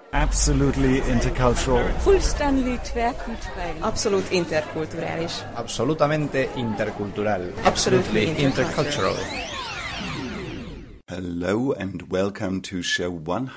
Absolutely intercultural. Fullständigt tvärkulturell. Absolut interkulturális. Absolutamente intercultural. Absolutely intercultural. Hello and welcome to show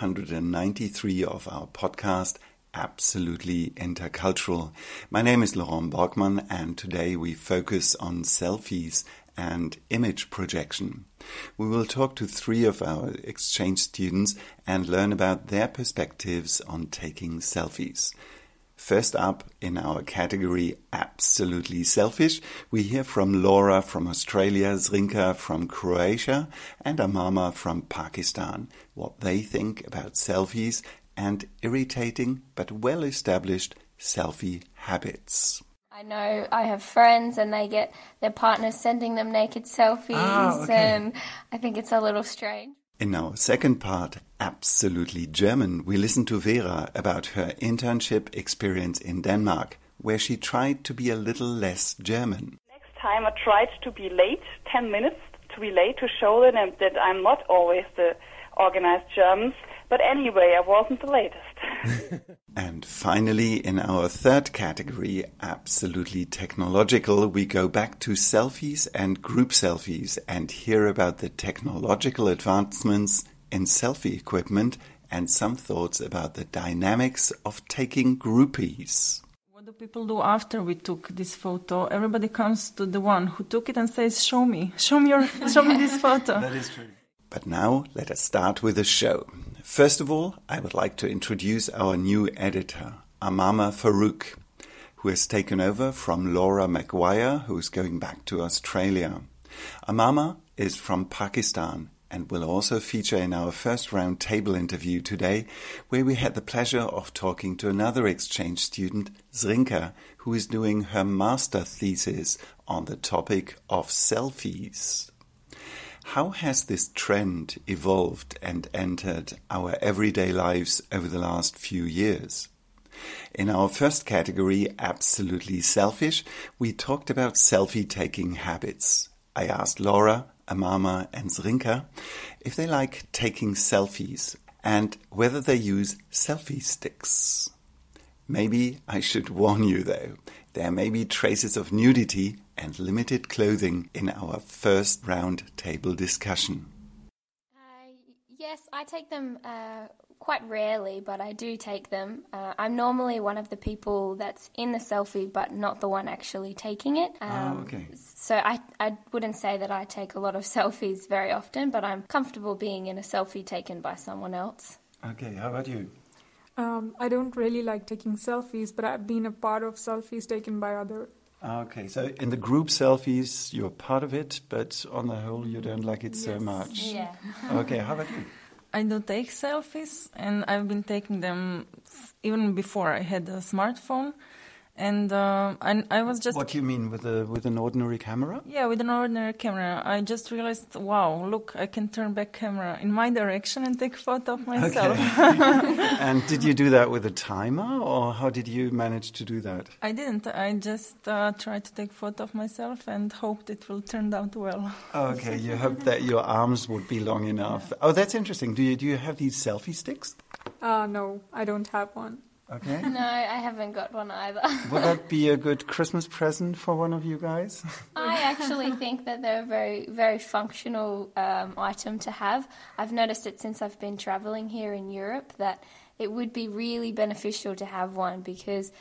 193 of our podcast, Absolutely Intercultural. My name is Laurent Borgmann and today we focus on selfies and image projection. We will talk to three of our exchange students and learn about their perspectives on taking selfies. First up in our category Absolutely Selfish, we hear from Laura from Australia, Zrinka from Croatia and Amama from Pakistan, what they think about selfies and irritating but well-established selfie habits. I know I have friends and they get their partners sending them naked selfies and I think it's a little strange. In our second part, Absolutely German, we listen to Vera about her internship experience in Denmark, where she tried to be a little less German. Next time I tried to be late, 10 minutes to be late, to show them that I'm not always the organized Germans. But anyway, I wasn't the latest. And finally, in our third category, Absolutely Technological, we go back to selfies and group selfies and hear about the technological advancements in selfie equipment and some thoughts about the dynamics of taking groupies. What do people do after we took this photo? Everybody comes to the one who took it and says, show me this photo. That is true. But now, let us start with the show. First of all, I would like to introduce our new editor, Amama Farouk, who has taken over from Laura Maguire, who is going back to Australia. Amama is from Pakistan and will also feature in our first round table interview today, where we had the pleasure of talking to another exchange student, Zrinka, who is doing her master thesis on the topic of selfies. How has this trend evolved and entered our everyday lives over the last few years? In our first category, Absolutely Selfish, we talked about selfie-taking habits. I asked Laura, Amama and Zrinka if they like taking selfies and whether they use selfie sticks. Maybe I should warn you though, there may be traces of nudity and limited clothing in our first round table discussion. Yes, I take them quite rarely, but I do take them. I'm normally one of the people that's in the selfie, but not the one actually taking it. So I wouldn't say that I take a lot of selfies very often, but I'm comfortable being in a selfie taken by someone else. Okay, how about you? I don't really like taking selfies, but I've been a part of selfies taken by others. Okay, so in the group selfies, you're part of it, but on the whole, you don't like it so much. Yeah. Okay, how about you? I do take selfies, and I've been taking them even before I had a smartphone. And I was just... What do you mean, with an ordinary camera? Yeah, with an ordinary camera. I just realized, wow, look, I can turn back camera in my direction and take a photo of myself. Okay. And did you do that with a timer, or how did you manage to do that? I didn't. I just tried to take a photo of myself and hoped it will turn out well. Okay, you hoped that your arms would be long enough. Yeah. Oh, that's interesting. Do you have these selfie sticks? No, I don't have one. Okay. No, I haven't got one either. Would that be a good Christmas present for one of you guys? I actually think that they're a very, very functional item to have. I've noticed it since I've been travelling here in Europe that it would be really beneficial to have one because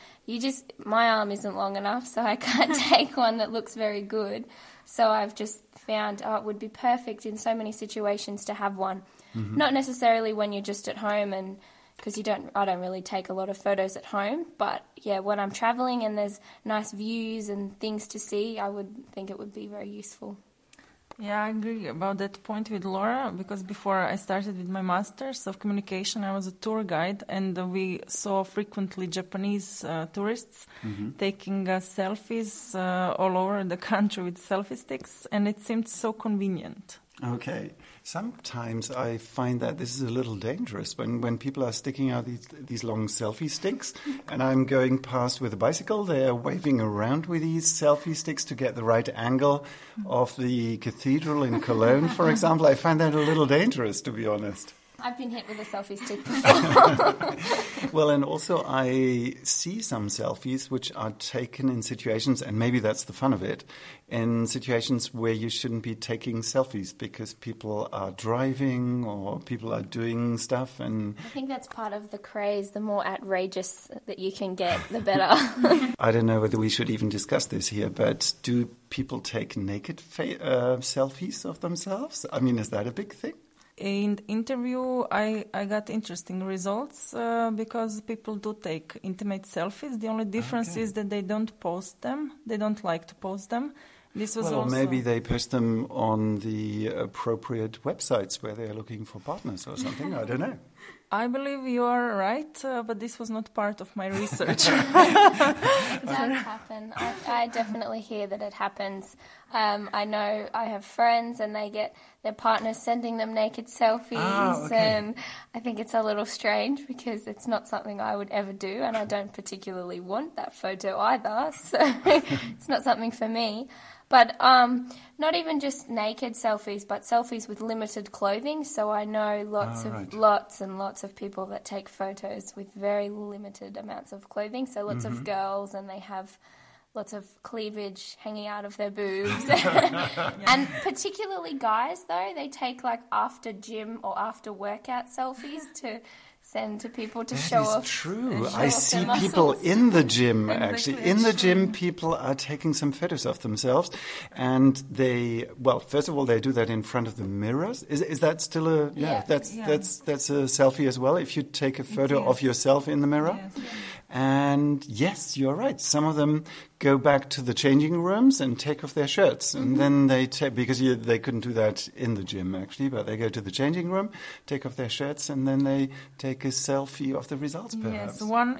my arm isn't long enough, so I can't take one that looks very good. So I've just found it would be perfect in so many situations to have one. Mm-hmm. Not necessarily when you're just at home and because I don't really take a lot of photos at home. But, yeah, when I'm travelling and there's nice views and things to see, I would think it would be very useful. Yeah, I agree about that point with Laura, because before I started with my Masters of Communication, I was a tour guide, and we saw frequently Japanese tourists taking selfies all over the country with selfie sticks, and it seemed so convenient. Okay. Sometimes I find that this is a little dangerous when people are sticking out these long selfie sticks and I'm going past with a bicycle. They're waving around with these selfie sticks to get the right angle of the cathedral in Cologne, for example. I find that a little dangerous, to be honest. I've been hit with a selfie stick before. Well, and also I see some selfies which are taken in situations, and maybe that's the fun of it, in situations where you shouldn't be taking selfies because people are driving or people are doing stuff. And I think that's part of the craze. The more outrageous that you can get, the better. I don't know whether we should even discuss this here, but do people take naked selfies of themselves? I mean, is that a big thing? In the interview, I got interesting results because people do take intimate selfies. The only difference is that they don't post them. They don't like to post them. This was well, also maybe they post them on the appropriate websites where they're looking for partners or something. I don't know. I believe you are right, but this was not part of my research. It does happen. I definitely hear that it happens. I know I have friends and they get their partners sending them naked selfies, and I think it's a little strange because it's not something I would ever do, and I don't particularly want that photo either, so it's not something for me. But not even just naked selfies, but selfies with limited clothing. So I know lots and lots of people that take photos with very limited amounts of clothing. So lots of girls, and they have lots of cleavage hanging out of their boobs. And particularly guys, though, they take like after gym or after workout selfies to send to people to show off. That's true. Show I off see their people muscles. in the gym, actually. In the gym, people are taking some photos of themselves. And they, well, first of all, they do that in front of the mirrors. Is that still a, that's a selfie as well, if you take a photo of yourself in the mirror? Yes. And yes, you're right. Some of them go back to the changing rooms and take off their shirts. And then they take, because they couldn't do that in the gym, actually, but they go to the changing room, take off their shirts, and then they take a selfie of the results, perhaps. Yes, one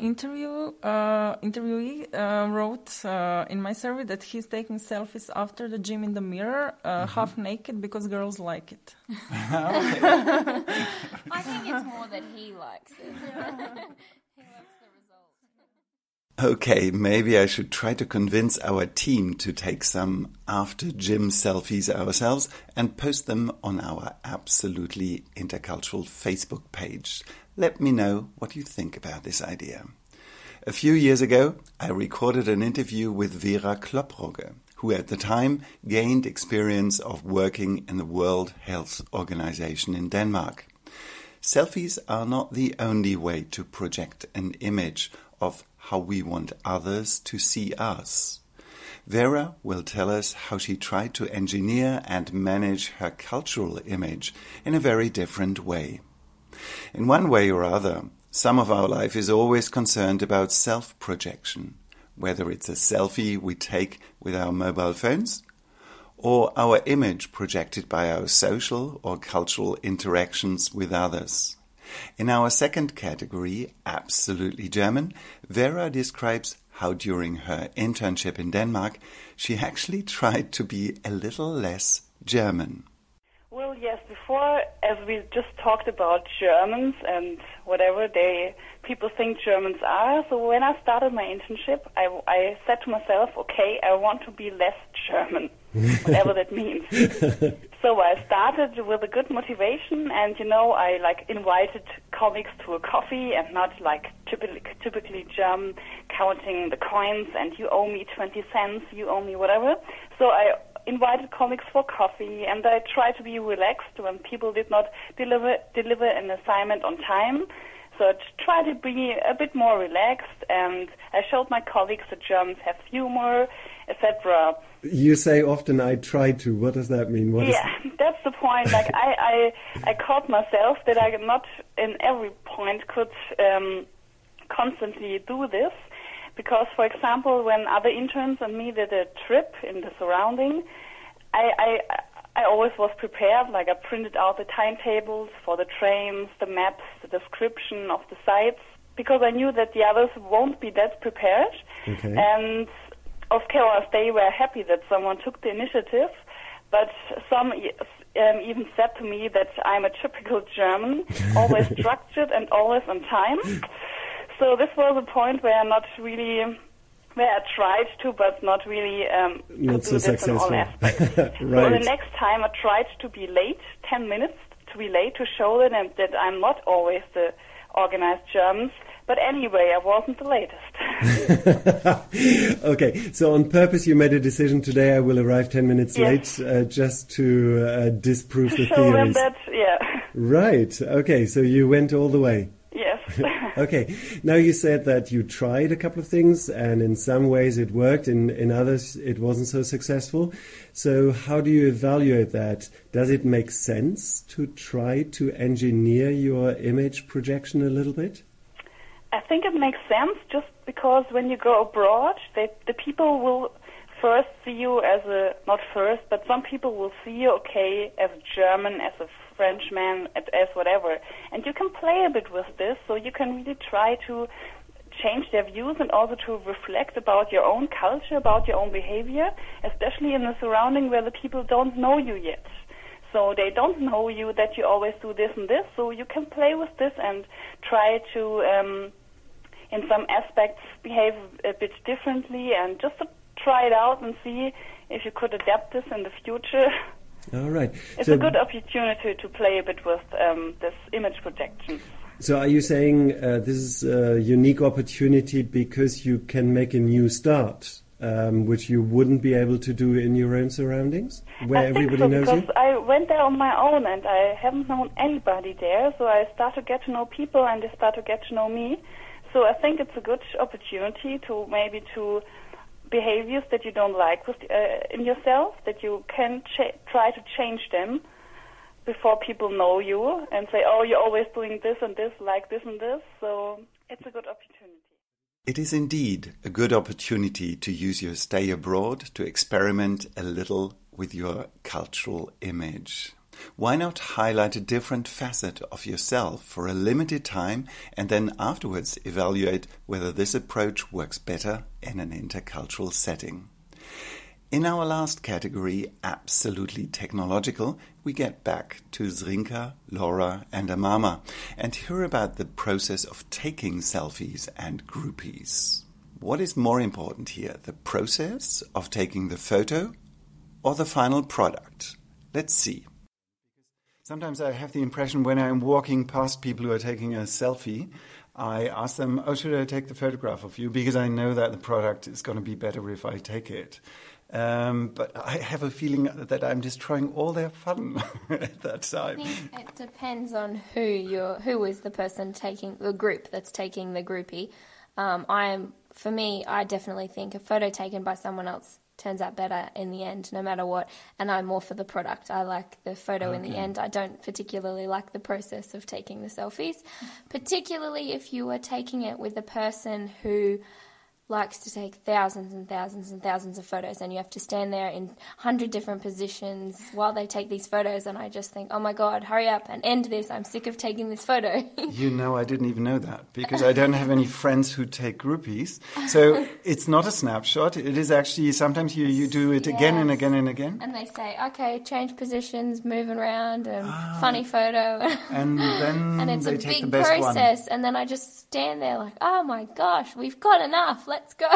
interviewee wrote in my survey that he's taking selfies after the gym in the mirror, half naked, because girls like it. I think it's more that he likes it. He likes the result. Okay, maybe I should try to convince our team to take some after-gym selfies ourselves and post them on our Absolutely Intercultural Facebook page. Let me know what you think about this idea. A few years ago, I recorded an interview with Vera Klopprogge, who at the time gained experience of working in the World Health Organization in Denmark. Selfies are not the only way to project an image of how we want others to see us. Vera will tell us how she tried to engineer and manage her cultural image in a very different way. In one way or other, some of our life is always concerned about self-projection, whether it's a selfie we take with our mobile phones, or our image projected by our social or cultural interactions with others. In our second category, Absolutely German, Vera describes how during her internship in Denmark, she actually tried to be a little less German. Well, yes, before, as we just talked about Germans and whatever people think Germans are, so when I started my internship, I said to myself, okay, I want to be less German, whatever that means. So I started with a good motivation, and, I invited colleagues to a coffee, and not like typically German, counting the coins, and you owe me 20 cents, you owe me whatever. So I invited colleagues for coffee, and I tried to be relaxed when people did not deliver an assignment on time. So I tried to be a bit more relaxed, and I showed my colleagues that Germans have humor, etc. You say often, I try to. What does that mean? That's the point. Like I caught myself that I not in every point could constantly do this. Because, for example, when other interns and me did a trip in the surrounding, I always was prepared. Like I printed out the timetables for the trains, the maps, the description of the sites, because I knew that the others won't be that prepared. Okay. And of course, they were happy that someone took the initiative. But some even said to me that I'm a typical German, always structured and always on time. So this was a point where I tried to, but not really not do so this in all successful. aspects. Right. So the next time I tried to be late, 10 minutes to relate, to show that I'm not always the organized Germans. But anyway, I wasn't the latest. Okay, so on purpose you made a decision today. I will arrive 10 minutes late just to disprove the show theories. them that, yeah. Right, okay, so you went all the way. Yes. Okay, now you said that you tried a couple of things and in some ways it worked, in others it wasn't so successful. So how do you evaluate that? Does it make sense to try to engineer your image projection a little bit? I think it makes sense just because when you go abroad, the people will first see you as not first, but some people will see you, okay, as a German, as a Frenchman, as whatever. And you can play a bit with this, so you can really try to change their views and also to reflect about your own culture, about your own behavior, especially in a surrounding where the people don't know you yet. So they don't know you that you always do this and this, so you can play with this and try to, in some aspects, behave a bit differently and just to try it out and see if you could adapt this in the future. All right. It's a good opportunity to play a bit with this image projection. So are you saying this is a unique opportunity because you can make a new start? Which you wouldn't be able to do in your own surroundings, where everybody knows you? Because I went there on my own and I haven't known anybody there, so I start to get to know people and they start to get to know me. So I think it's a good opportunity to maybe to behaviors that you don't like in yourself, that you can try to change them before people know you and say, oh, you're always doing this and this, like this and this. So it's a good opportunity. It is indeed a good opportunity to use your stay abroad to experiment a little with your cultural image. Why not highlight a different facet of yourself for a limited time and then afterwards evaluate whether this approach works better in an intercultural setting? In our last category, absolutely technological, we get back to Zrinka, Laura and Amama and hear about the process of taking selfies and groupies. What is more important here, the process of taking the photo or the final product? Let's see. Sometimes I have the impression when I'm walking past people who are taking a selfie, I ask them, oh, should I take the photograph of you? Because I know that the product is going to be better if I take it. But I have a feeling that I'm destroying all their fun at that time. I think it depends on who is the person taking the group that's taking the groupie. For me, I definitely think a photo taken by someone else turns out better in the end, no matter what. And I'm more for the product. I like the photo in the end. I don't particularly like the process of taking the selfies, particularly if you are taking it with a person who likes to take thousands and thousands and thousands of photos, and you have to stand there in 100 different positions while they take these photos, and I just think, oh my God, hurry up and end this. I'm sick of taking this photo. You know, I didn't even know that because I don't have any friends who take groupies. So it's not a snapshot. It is actually, sometimes you do it again and again and again. And they say, okay, change positions, moving around, and funny photo. And then and it's they a take big the best process. one. And then I just stand there like, oh my gosh, we've got enough. Let's go.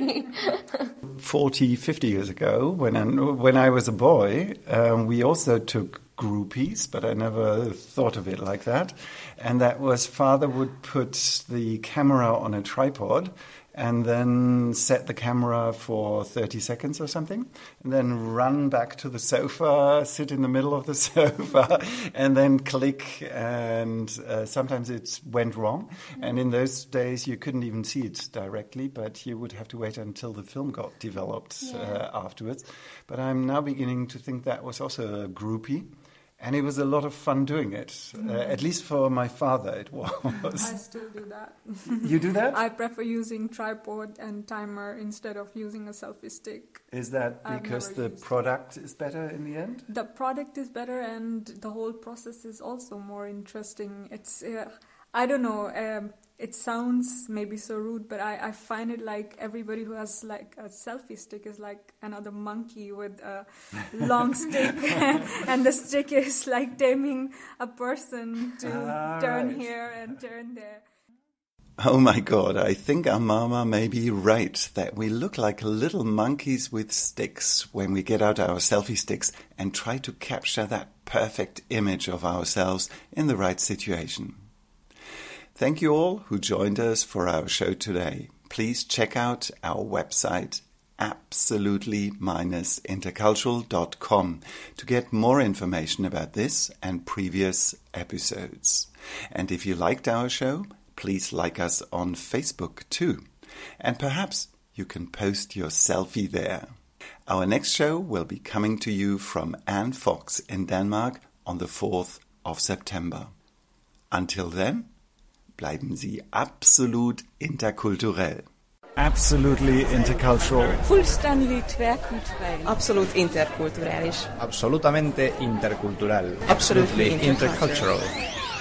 40, 50 years ago, when I was a boy, we also took groupies, but I never thought of it like that. And that was father would put the camera on a tripod and then set the camera for 30 seconds or something, and then run back to the sofa, sit in the middle of the sofa, and then click, and sometimes it went wrong. And in those days, you couldn't even see it directly, but you would have to wait until the film got developed afterwards. But I'm now beginning to think that was also a groupie. And it was a lot of fun doing it, at least for my father it was. I still do that. You do that? I prefer using tripod and timer instead of using a selfie stick. Is that because the product is better in the end? The product is better and the whole process is also more interesting. It's, I don't know, it sounds maybe so rude, but I find it like everybody who has like a selfie stick is like another monkey with a long stick, and the stick is like taming a person to turn here and turn there. Oh my God, I think our mama may be right that we look like little monkeys with sticks when we get out our selfie sticks and try to capture that perfect image of ourselves in the right situation. Thank you all who joined us for our show today. Please check out our website absolutely-intercultural.com to get more information about this and previous episodes. And if you liked our show, please like us on Facebook too. And perhaps you can post your selfie there. Our next show will be coming to you from Anne Fox in Denmark on the 4th of September. Until then, bleiben Sie absolut interkulturell. Absolutely intercultural. Fuldstændig tværkulturel. Absolut interkulturális. Absolutamente intercultural. Absolutely intercultural.